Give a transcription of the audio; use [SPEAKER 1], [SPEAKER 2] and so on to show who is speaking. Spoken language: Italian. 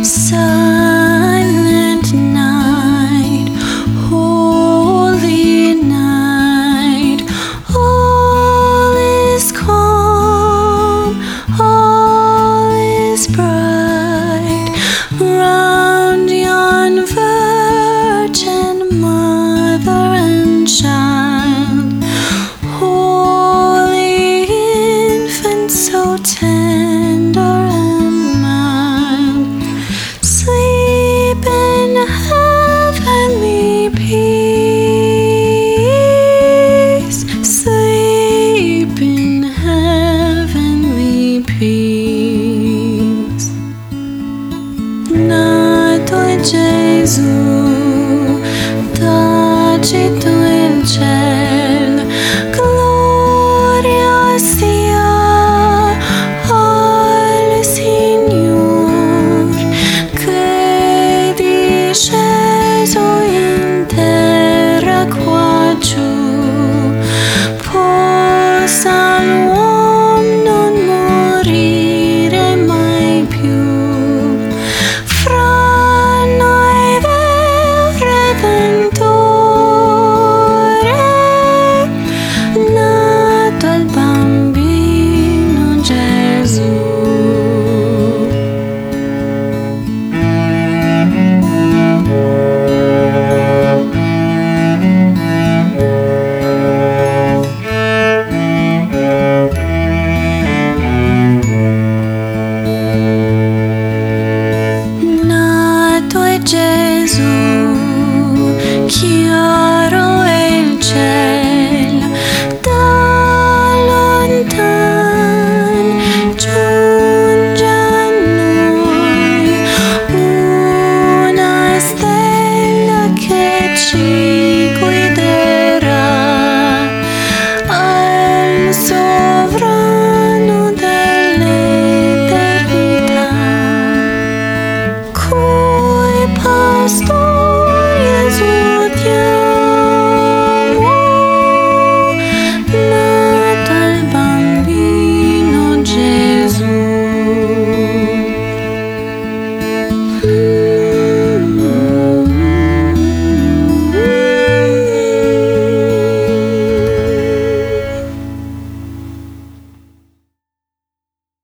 [SPEAKER 1] Silent night, holy night, all is calm, all is bright, round yon virgin mother and child, holy infant so tender and mild, sleep in heavenly peace, sleep in heavenly peace. Nato è Gesù, tacito il cielo.